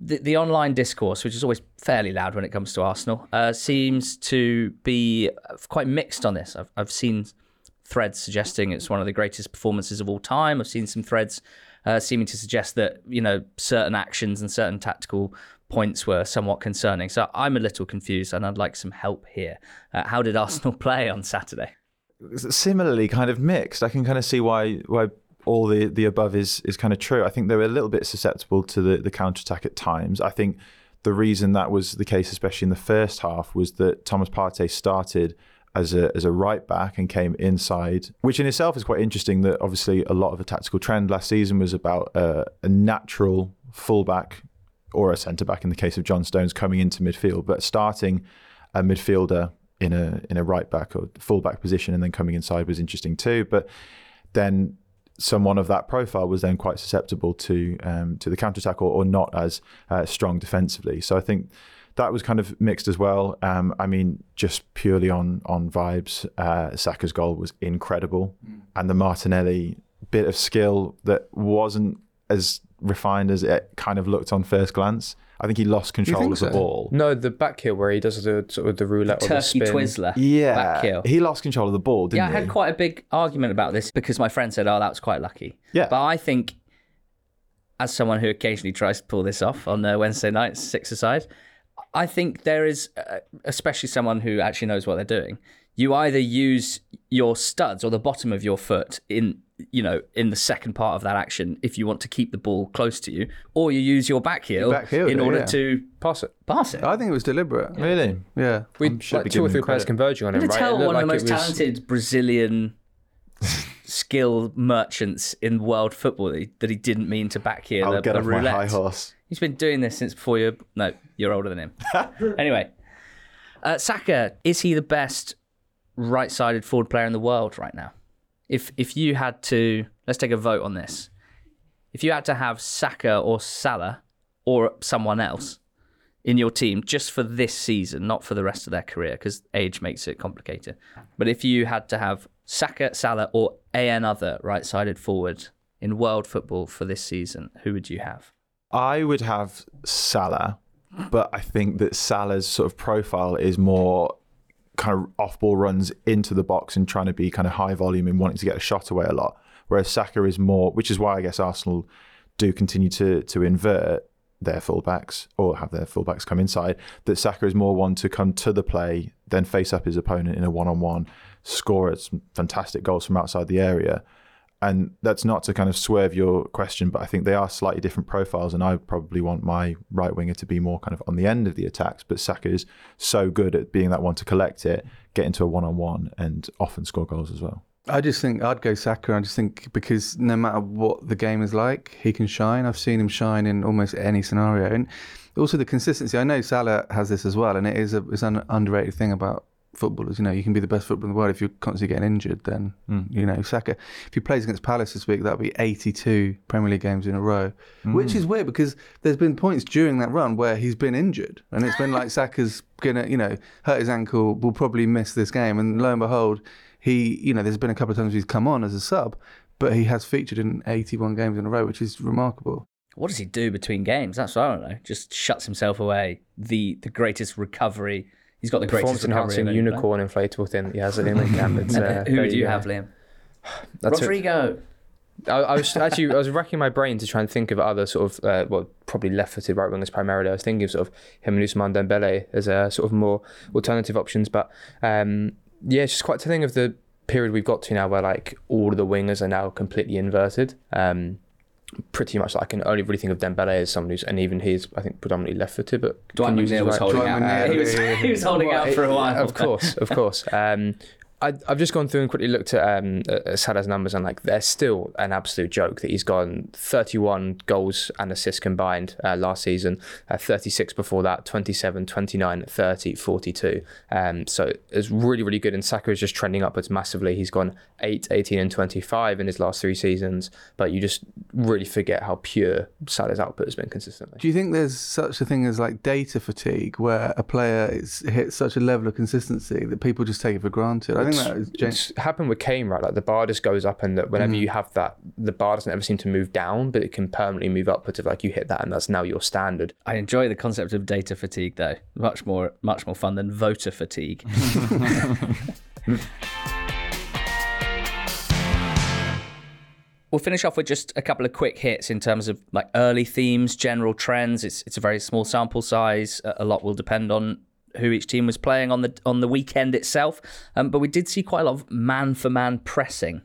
the online discourse, which is always fairly loud when it comes to Arsenal, seems to be quite mixed on this. I've seen threads suggesting it's one of the greatest performances of all time. I've seen some threads seeming to suggest that, certain actions and certain tactical points were somewhat concerning. So I'm a little confused and I'd like some help here. How did Arsenal play on Saturday? Similarly, kind of mixed. I can kind of see why all the above is kind of true. I think they were a little bit susceptible to the counter-attack at times. I think the reason that was the case, especially in the first half, was that Thomas Partey started as a right back and came inside, which in itself is quite interesting. That obviously a lot of the tactical trend last season was about a natural fullback or a centre back in the case of John Stones coming into midfield, but starting a midfielder in a right back or fullback position and then coming inside was interesting too. But then someone of that profile was then quite susceptible to the counter-attack or not as strong defensively. So I think that was kind of mixed as well. I mean, just purely on vibes, Saka's goal was incredible. And the Martinelli bit of skill that wasn't as refined as it kind of looked on first glance. I think he lost control of the ball. No, the back heel where he does the sort of the roulette or the Turkey spin. Twizzler. Yeah, back heel. He lost control of the ball, didn't he? Yeah, I had quite a big argument about this because my friend said, that was quite lucky. Yeah. But I think, as someone who occasionally tries to pull this off on Wednesday nights, 6-a-side, I think there is, especially someone who actually knows what they're doing, you either use your studs or the bottom of your foot in the second part of that action if you want to keep the ball close to you, or you use your back heel in order to pass it. I think it was deliberate. Really? Yeah. We like 2 or 3 players converging on it, right? Tell one of the most was talented Brazilian skill merchants in world football that he didn't mean to back heel I'll get a off roulette. my high horse. He's been doing this since before you're older than him. Anyway, Saka, is he the best right-sided forward player in the world right now? If you had to, let's take a vote on this. If you had to have Saka or Salah or someone else in your team just for this season, not for the rest of their career, because age makes it complicated. But if you had to have Saka, Salah, or another right-sided forward in world football for this season, who would you have? I would have Salah, but I think that Salah's sort of profile is more kind of off-ball runs into the box and trying to be kind of high volume and wanting to get a shot away a lot. Whereas Saka is more, which is why I guess Arsenal do continue to invert their fullbacks or have their fullbacks come inside, that Saka is more one to come to the play, then face up his opponent in a one-on-one, score some fantastic goals from outside the area. And that's not to kind of swerve your question, but I think they are slightly different profiles, and I probably want my right winger to be more kind of on the end of the attacks. But Saka is so good at being that one to collect it, get into a one-on-one, and often score goals as well. I just think I'd go Saka. I just think because no matter what the game is like, he can shine. I've seen him shine in almost any scenario. And also the consistency. I know Salah has this as well, and it's an underrated thing about footballers. You can be the best footballer in the world. If you're constantly getting injured, then Saka, if he plays against Palace this week, that'll be 82 Premier League games in a row, which is weird because there's been points during that run where he's been injured and it's been like Saka's gonna hurt his ankle, will probably miss this game, and lo and behold, he there's been a couple of times he's come on as a sub, but he has featured in 81 games in a row, which is remarkable. What does he do between games? That's what I don't know. Just shuts himself away. The greatest recovery. He's got the greatest performance-enhancing unicorn inflatable thing that he has at the camp. Who would you have, Liam? Rodrigo. I was racking my brain to try and think of other sort of probably left-footed right wingers primarily. I was thinking of sort of him and Ousmane Dembele as a sort of more alternative options, but it's just quite telling of the period we've got to now, where like all of the wingers are now completely inverted. Pretty much, I can only really think of Dembele as someone who's, and even he's, I think, predominantly left-footed, but Dwight McNeil was holding out. He was holding out for a while. Of course. I've just gone through and quickly looked at Salah's numbers, and like they're still an absolute joke that he's gotten 31 goals and assists combined last season, 36 before that, 27, 29, 30, 42. So it's really, really good. And Saka is just trending upwards massively. He's gone 8, 18 and 25 in his last 3 seasons. But you just really forget how pure Salah's output has been consistently. Do you think there's such a thing as like data fatigue, where a player hits such a level of consistency that people just take it for granted? I think It's happened with Kane, right? Like the bar just goes up, and that whenever you have that, the bar doesn't ever seem to move down, but it can permanently move upwards if like you hit that, and that's now your standard. I enjoy the concept of data fatigue, though. Much more fun than voter fatigue. We'll finish off with just a couple of quick hits in terms of like early themes, general trends. It's a very small sample size. A lot will depend on who each team was playing on the weekend itself. But we did see quite a lot of man-for-man pressing.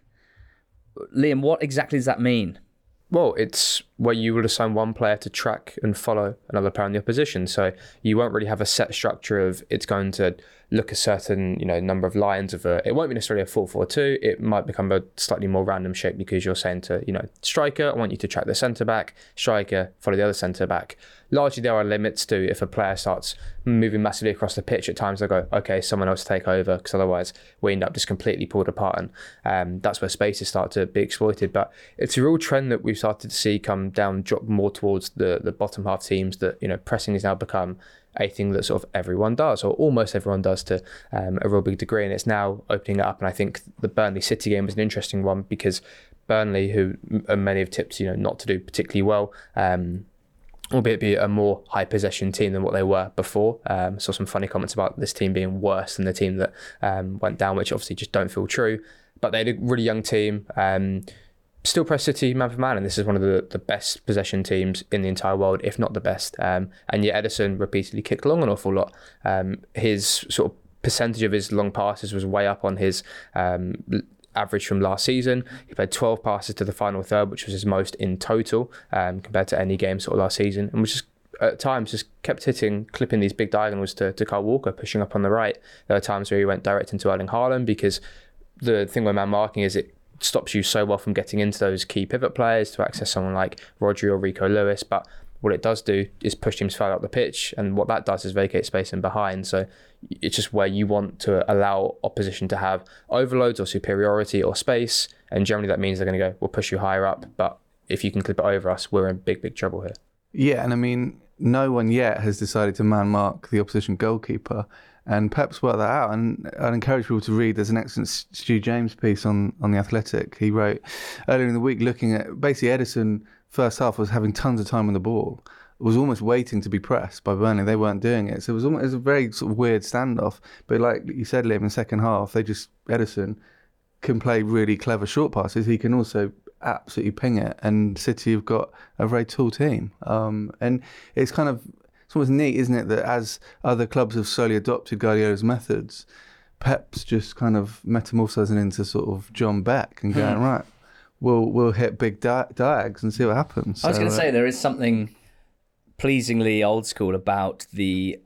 Liam, what exactly does that mean? Well, it's where you will assign one player to track and follow another player in the opposition. So you won't really have a set structure of it's going to look a certain number of lines of it won't be necessarily a 4-4-2. It might become a slightly more random shape because you're saying to striker, I want you to track the centre back, striker, follow the other centre back. Largely there are limits to if a player starts moving massively across the pitch at times. I go, okay, someone else take over, because otherwise we end up just completely pulled apart, and that's where spaces start to be exploited. But it's a real trend that we've started to see drop more towards the bottom half teams, that pressing has now become a thing that sort of everyone does, or almost everyone does, to a real big degree, and it's now opening it up. And I think the Burnley City game was an interesting one, because Burnley, who many have tipped not to do particularly well, albeit be a more high possession team than what they were before. Saw some funny comments about this team being worse than the team that went down, which obviously just don't feel true. But they had a really young team. Still press City man for man, and this is one of the best possession teams in the entire world, if not the best. And yet Ederson repeatedly kicked long an awful lot. His sort of percentage of his long passes was way up on his average from last season. He played 12 passes to the final third, which was his most in total compared to any game sort of last season, and was just at times just kept clipping these big diagonals to Kyle Walker, pushing up on the right. There were times where he went direct into Erling Haaland, because the thing with man marking is it stops you so well from getting into those key pivot players to access someone like Rodri or Rico Lewis. But what it does do is push teams further up the pitch, and what that does is vacate space in behind. So it's just where you want to allow opposition to have overloads or superiority or space, and generally that means they're going to go, we'll push you higher up, but if you can clip it over us, we're in big trouble here. Yeah, and I mean, no one yet has decided to man mark the opposition goalkeeper, and Pep's worked that out. And I'd encourage people to read, there's an excellent Stu James piece on The Athletic. He wrote earlier in the week looking at basically Ederson first half was having tons of time on the ball, was almost waiting to be pressed by Burnley. They weren't doing it, so it was a very sort of weird standoff. But like you said, Liam, in the second half, Ederson can play really clever short passes. He can also absolutely ping it, and City have got a very tall team. And it's almost neat, isn't it, that as other clubs have slowly adopted Guardiola's methods, Pep's just kind of metamorphosing into sort of John Beck and going, right, we'll hit big diags and see what happens. I was going to say, there is something pleasingly old school about the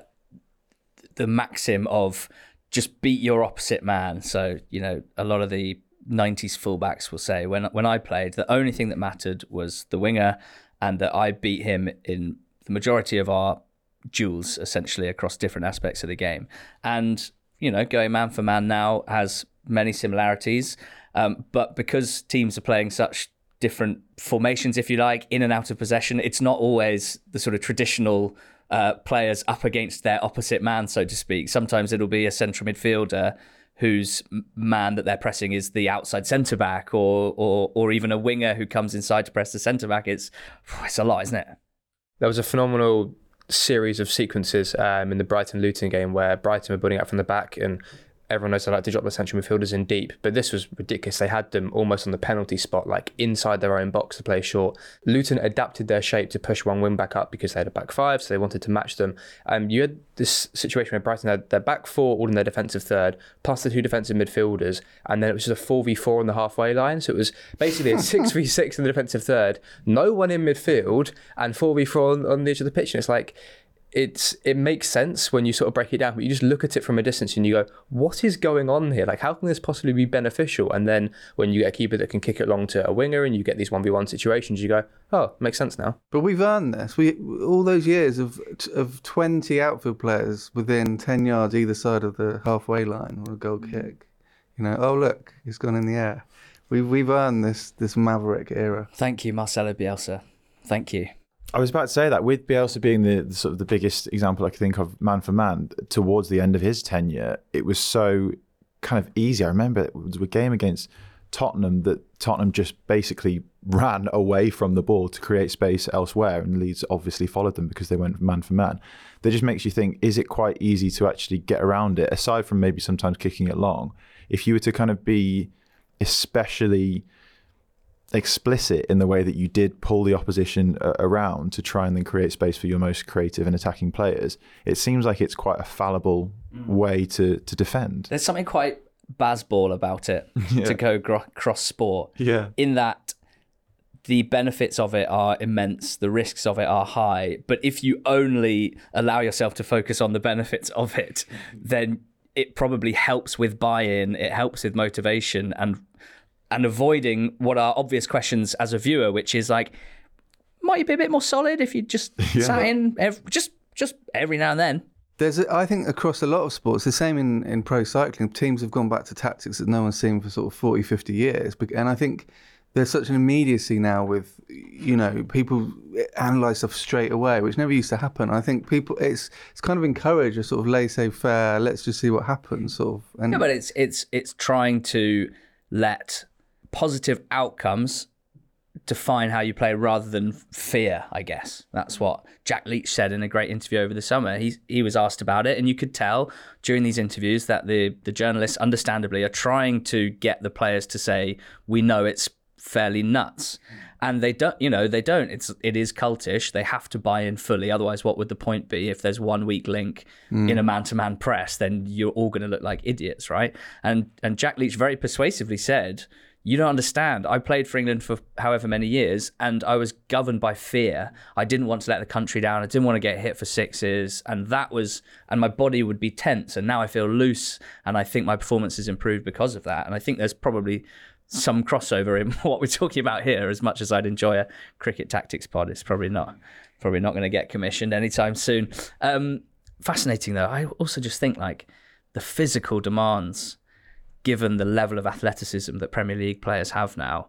maxim of just beat your opposite man. So, a lot of the 90s fullbacks will say, when I played, the only thing that mattered was the winger, and that I beat him in the majority of our duels, essentially, across different aspects of the game. And, going man for man now has many similarities, but because teams are playing such different formations, if you like, in and out of possession, it's not always the sort of traditional players up against their opposite man, so to speak. Sometimes it'll be a central midfielder whose man that they're pressing is the outside centre back, or even a winger who comes inside to press the centre back. It's a lot, isn't it? There was a phenomenal series of sequences in the Brighton-Luton game where Brighton were building up from the back, and everyone knows they like to drop the central midfielders in deep, but this was ridiculous. They had them almost on the penalty spot, like inside their own box to play short. Luton adapted their shape to push one wing back up because they had a back five, so they wanted to match them. You had this situation where Brighton had their back four all in their defensive third, plus the two defensive midfielders, and then it was just a 4v4 on the halfway line. So it was basically a 6v6 in the defensive third, no one in midfield, and 4v4 on the edge of the pitch. And it's like, it makes sense when you sort of break it down, but you just look at it from a distance and you go, what is going on here? Like, how can this possibly be beneficial? And then when you get a keeper that can kick it long to a winger and you get these 1v1 situations, you go, oh, makes sense now. But we've earned this. All those years of 20 outfield players within 10 yards either side of the halfway line or a goal kick. Oh look, it's gone in the air. We've earned this maverick era. Thank you, Marcelo Bielsa. Thank you. I was about to say that, with Bielsa being the sort of the biggest example I could think of man for man, towards the end of his tenure, it was so kind of easy. I remember it was a game against Tottenham that Tottenham just basically ran away from the ball to create space elsewhere, and Leeds obviously followed them because they went man for man. That just makes you think, is it quite easy to actually get around it, aside from maybe sometimes kicking it long? If you were to kind of be especially explicit in the way that you did pull the opposition around to try and then create space for your most creative and attacking players, it seems like it's quite a fallible way to defend. There's something quite Bazball about it to go cross sport. Yeah. In that the benefits of it are immense, the risks of it are high. But if you only allow yourself to focus on the benefits of it, then it probably helps with buy-in, it helps with motivation and avoiding what are obvious questions as a viewer, which is like, might you be a bit more solid if you just sat in just every now and then? I think across a lot of sports, the same in pro cycling, teams have gone back to tactics that no one's seen for sort of 40, 50 years. And I think there's such an immediacy now with, people analyse stuff straight away, which never used to happen. I think it's kind of encouraged a sort of laissez-faire, let's just see what happens sort of. And but it's trying to let positive outcomes define how you play rather than fear, I guess. That's what Jack Leach said in a great interview over the summer. He was asked about it, and you could tell during these interviews that the journalists understandably are trying to get the players to say, we know it's fairly nuts. And they don't. It is cultish. They have to buy in fully. Otherwise, what would the point be? If there's 1 weak link in a man-to-man press, then you're all going to look like idiots, right? And Jack Leach very persuasively said, you don't understand. I played for England for however many years, and I was governed by fear. I didn't want to let the country down. I didn't want to get hit for sixes, and my body would be tense. And now I feel loose, and I think my performance has improved because of that. And I think there's probably some crossover in what we're talking about here. As much as I'd enjoy a cricket tactics pod, it's probably not going to get commissioned anytime soon. Fascinating though. I also just think like the physical demands, given the level of athleticism that Premier League players have now,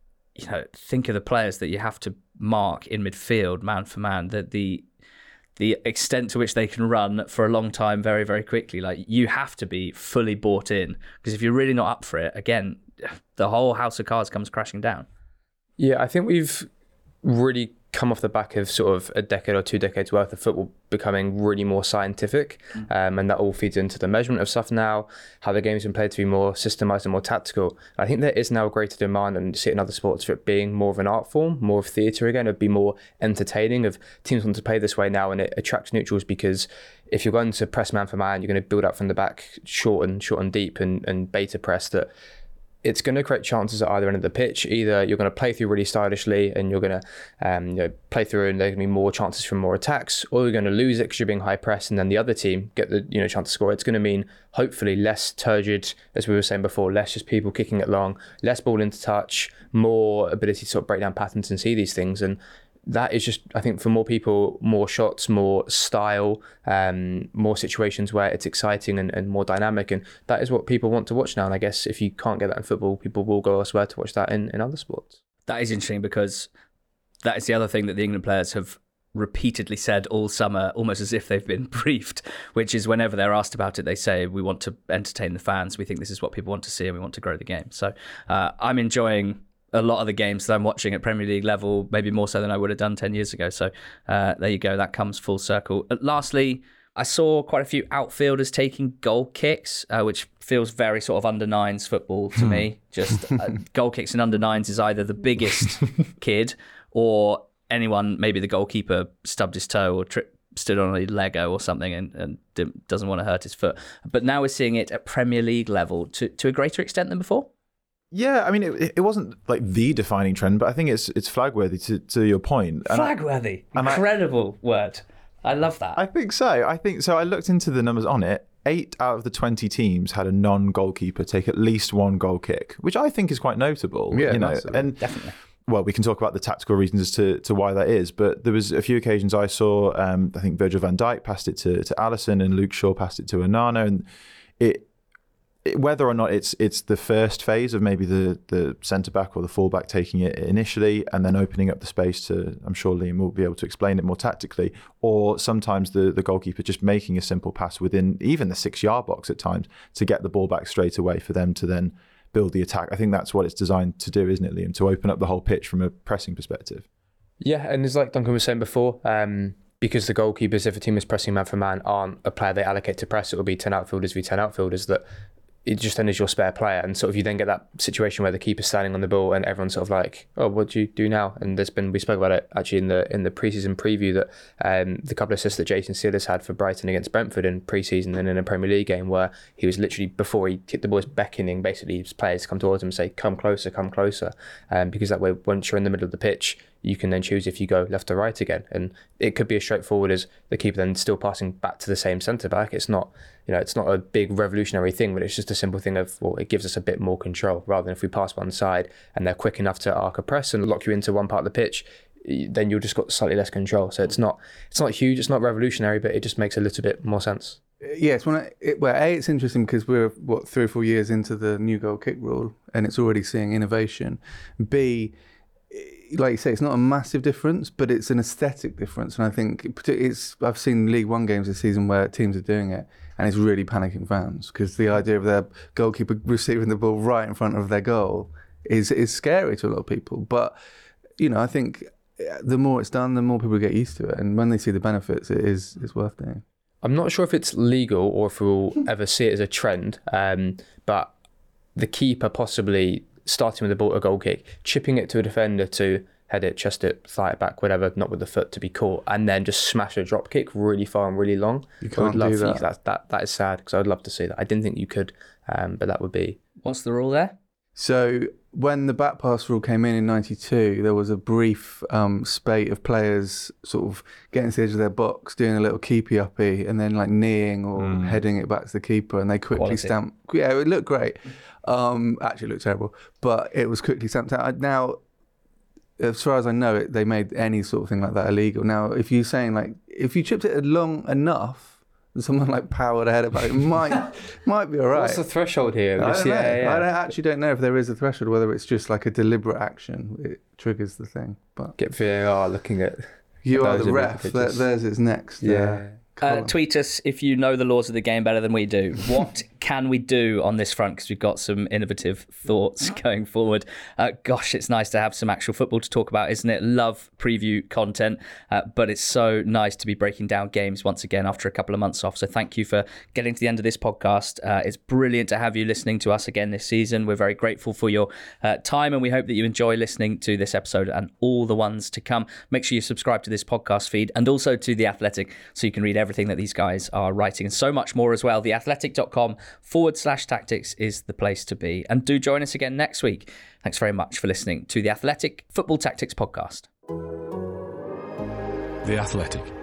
think of the players that you have to mark in midfield, man for man, that the extent to which they can run for a long time very, very quickly. Like, you have to be fully bought in, because if you're really not up for it, again, the whole house of cards comes crashing down. Yeah, I think we've really come off the back of sort of a decade or 2 decades worth of football becoming really more scientific, and that all feeds into the measurement of stuff now, how the game's been played to be more systemized and more tactical. I think there is now a greater demand, and see it in other sports, for it being more of an art form, more of theatre again. It'd be more entertaining, of teams want to play this way now, and it attracts neutrals, because if you're going to press man for man, you're going to build up from the back, short and deep, and beta press, that it's going to create chances at either end of the pitch. Either you're going to play through really stylishly and you're going to play through, and there's going to be more chances from more attacks, or you're going to lose it because you're being high pressed, and then the other team get the chance to score. It's going to mean hopefully less turgid, as we were saying before, less just people kicking it long, less ball into touch, more ability to sort of break down patterns and see these things. And that is just, I think, for more people, more shots, more style, more situations where it's exciting and more dynamic. And that is what people want to watch now. And I guess if you can't get that in football, people will go elsewhere to watch that in other sports. That is interesting, because that is the other thing that the England players have repeatedly said all summer, almost as if they've been briefed, which is whenever they're asked about it, they say, we want to entertain the fans. We think this is what people want to see, and we want to grow the game. So I'm enjoying a lot of the games that I'm watching at Premier League level, maybe more so than I would have done 10 years ago. So there you go. That comes full circle. Lastly, I saw quite a few outfielders taking goal kicks, which feels very sort of under nines football to me. Just goal kicks in under nines is either the biggest kid, or anyone, maybe the goalkeeper stubbed his toe or stood on a Lego or something and doesn't want to hurt his foot. But now we're seeing it at Premier League level to a greater extent than before. Yeah, I mean, it wasn't like the defining trend, but I think it's flag-worthy to your point. Flag-worthy. Incredible word. I love that. I think so. I looked into the numbers on it. 8 out of the 20 teams had a non-goalkeeper take at least one goal kick, which I think is quite notable. Yeah, and definitely. Well, we can talk about the tactical reasons as to why that is, but there was a few occasions I saw, I think Virgil van Dijk passed it to Alisson, and Luke Shaw passed it to Onana, and whether or not it's the first phase of maybe the centre back or the full back taking it initially and then opening up the space to, I'm sure Liam will be able to explain it more tactically, or sometimes the goalkeeper just making a simple pass within even the 6-yard box at times to get the ball back straight away for them to then build the attack. I think that's what it's designed to do, isn't it, Liam? To open up the whole pitch from a pressing perspective. Yeah, and it's like Duncan was saying before, because the goalkeepers, if a team is pressing man for man, aren't a player they allocate to press, it will be 10 outfielders v 10 outfielders, that it just then is your spare player. And sort of you then get that situation where the keeper's standing on the ball and everyone's sort of like, oh, what do you do now? And we spoke about it actually in the pre-season preview, that the couple of assists that Jason Sears had for Brighton against Brentford in pre-season and in a Premier League game, where he was literally, before he kicked the ball, beckoning basically his players to come towards him and say, come closer. Because that way, once you're in the middle of the pitch, you can then choose if you go left or right again. And it could be as straightforward as the keeper then still passing back to the same centre-back. It's not a big revolutionary thing, but it's just a simple thing of, well, it gives us a bit more control, rather than if we pass one side and they're quick enough to arc a press and lock you into one part of the pitch, then you've just got slightly less control. So it's not huge, it's not revolutionary, but it just makes a little bit more sense. Yes, it's interesting because we're 3 or 4 years into the new goal kick rule and it's already seeing innovation. B, like you say, it's not a massive difference, but it's an aesthetic difference. And I think I've seen League One games this season where teams are doing it and it's really panicking fans, because the idea of their goalkeeper receiving the ball right in front of their goal is scary to a lot of people. But, I think the more it's done, the more people get used to it. And when they see the benefits, it's worth doing. I'm not sure if it's legal or if we'll ever see it as a trend, but the keeper possibly starting with a goal kick, chipping it to a defender to head it, chest it, thigh it back, whatever, not with the foot to be caught, and then just smash a drop kick really far and really long. You can't do that. That is sad, because I would love to see that. I didn't think you could, but that would be... What's the rule there? So when the back pass rule came in 92, there was a brief spate of players sort of getting to the edge of their box, doing a little keepy-uppy, and then like kneeing or heading it back to the keeper, and they quickly stamped... Yeah, it looked great. Actually, it looked terrible, but it was quickly stamped out. Now, as far as I know, they made any sort of thing like that illegal. Now, if you're saying like, if you chipped it long enough, and someone like powered ahead about it, might be all right. What's the threshold here? I don't know. I don't know if there is a threshold, whether it's just like a deliberate action, it triggers the thing. But get VAR looking at... You are the ref. There's its next. Yeah. Tweet us if you know the laws of the game better than we do. What can we do on this front? Because we've got some innovative thoughts going forward. Gosh, it's nice to have some actual football to talk about, isn't it? Love preview content, but it's so nice to be breaking down games once again after a couple of months off. So thank you for getting to the end of this podcast. It's brilliant to have you listening to us again this season. We're very grateful for your time, and we hope that you enjoy listening to this episode and all the ones to come. Make sure you subscribe to this podcast feed and also to The Athletic so you can read everything that these guys are writing and so much more as well. theathletic.com/tactics is the place to be. And do join us again next week. Thanks very much for listening to The Athletic Football Tactics Podcast. The Athletic.